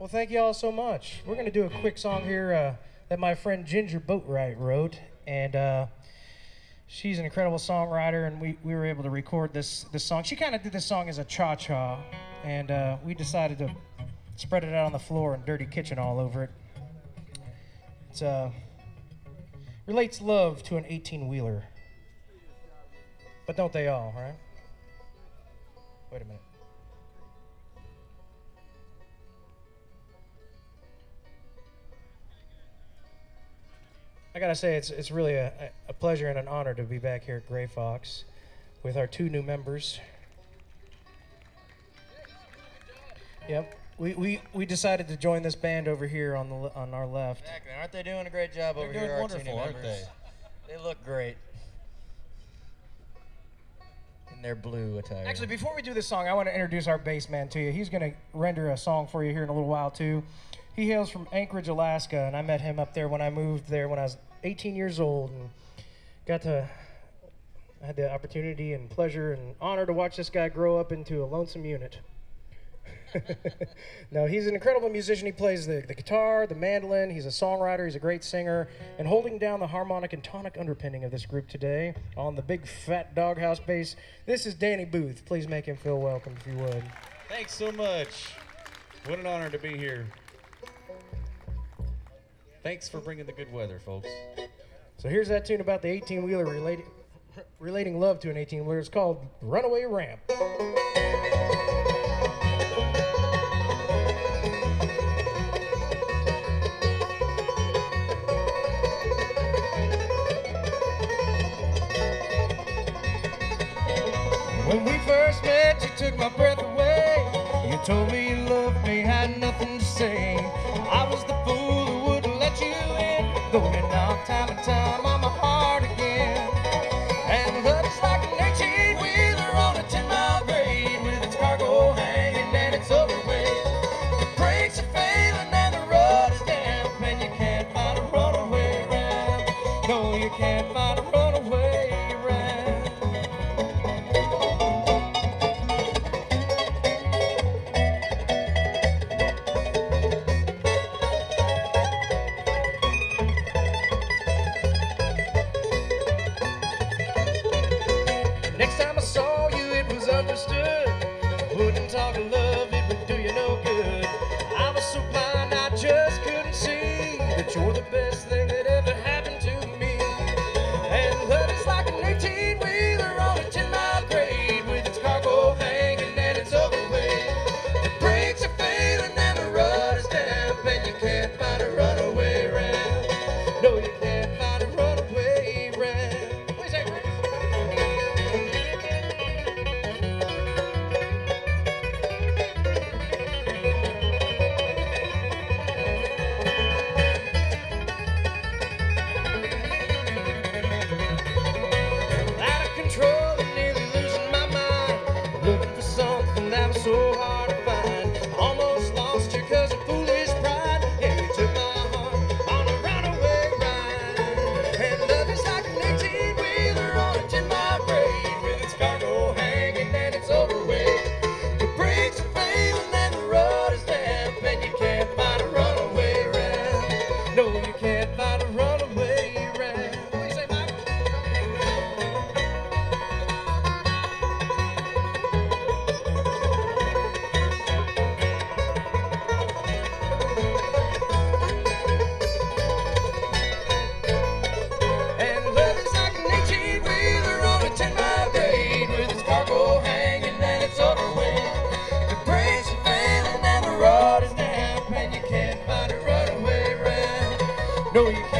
Well, thank you all so much. We're going to do a quick song here that my friend Ginger Boatwright wrote, and she's an incredible songwriter, and we were able to record this song. She kind of did this song as a cha-cha, and we decided to spread it out on the floor and Dirty Kitchen all over it. It relates love to an 18-wheeler, but don't they all, right? Wait a minute. I gotta say, it's really a pleasure and an honor to be back here at Gray Fox with our two new members. Yep, we decided to join this band over here on our left. Exactly. Aren't they doing a great job over here? They're doing our two new wonderful, aren't members? They look great in their blue attire. Actually, before we do this song, I want to introduce our bass man to you. He's gonna render a song for you here in a little while too. He hails from Anchorage, Alaska, and I met him up there when I moved there when I was 18 years old, and I had the opportunity and pleasure and honor to watch this guy grow up into a lonesome unit. No, he's an incredible musician. He plays the guitar, the mandolin. He's a songwriter. He's a great singer. And holding down the harmonic and tonic underpinning of this group today on the big fat doghouse bass, this is Danny Booth. Please make him feel welcome if you would. Thanks so much. What an honor to be here. Thanks for bringing the good weather, folks. So here's that tune about the 18-wheeler relating love to an 18-wheeler. It's called Runaway Ramp. When we first met, you took my breath away. You told me you loved me, had nothing to say. I was the fool who wouldn't let you in, going to knock time and time on my heart again. And love is like an 18-wheeler on a 10-mile grade, with its cargo hanging and it's overweight. The brakes are failing and the road is damp, and you can't find a runaway ramp. No, you can't find a runaway ramp. Next time I saw you, it was understood. Wouldn't talk of love, it would do you no good. I was so blind, I just couldn't see that you're the best thing that ever happened to me. And love is like an 18-wheeler on a 10-mile grade, with its cargo hanging and it's overweight. The brakes are failing and the road is damp, and you can't find a runaway ramp. No, you can't find a runaway ramp. What do you say, Grace? Out of control and nearly losing my mind, looking for something that was so hard to find. Almost lost you cause of foolish pride. Yeah, you took my heart on a runaway ride. And love is like an 18-wheeler on a 10-mile grade, with its cargo hanging and it's overweight. The brakes are failing and the road is damp, and you can't find a runaway ramp. No, you can't find a runaway ramp. What do you say, Mike? And love is like an 18-wheeler on a 10-mile grade, with its cargo hanging and it's overweight. The brakes are failing and the road is damp, and you can't find a runaway ramp. No, you